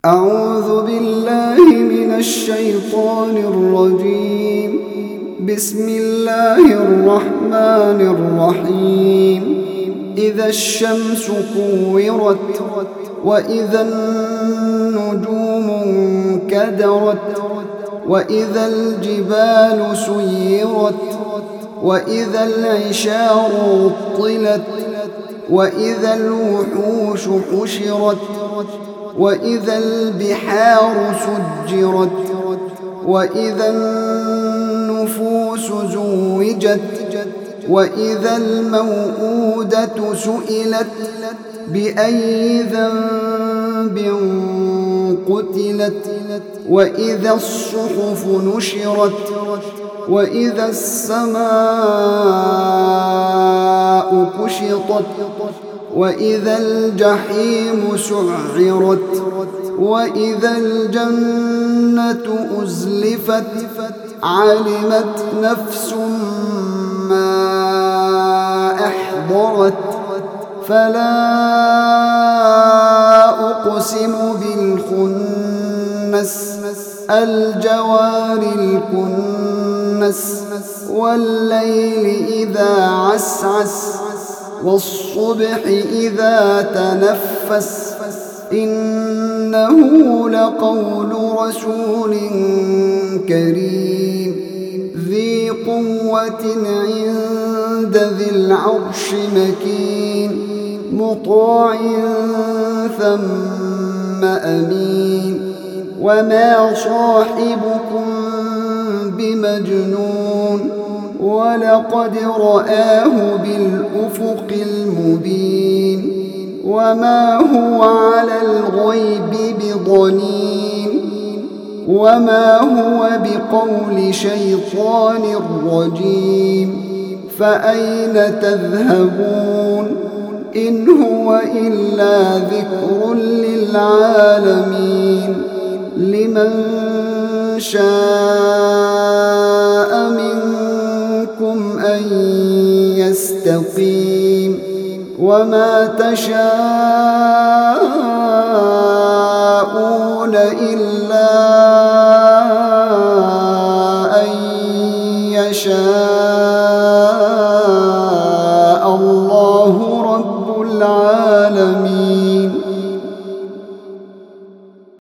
أعوذ بالله من الشيطان الرجيم. بسم الله الرحمن الرحيم. إذا الشمس كورت وإذا النجوم انكدرت وإذا الجبال سيرت وإذا العشار عطلت وإذا الوحوش حشرت وإذا البحار سجرت وإذا النفوس زوجت وإذا الموءودة سئلت بأي ذنب قتلت وإذا الصحف نشرت وإذا السماء كشطت وإذا الجحيم سعرت وإذا الجنة أزلفت علمت نفس ما أحضرت فلا أقسم بالخنس الجوار الكنس والليل إذا عسعس والصبح إذا تنفس إنه لقول رسول كريم ذي قوة عند ذي العرش مكين مطاع ثم أمين وما صاحبكم بمجنون ولقد رآه بالأفق المبين وما هو على الغيب بضنين وما هو بقول شيطان رجيم فأين تذهبون إن هو إلا ذكر للعالمين لمن شاء منكم أن يستقيم وما تشاءون إلا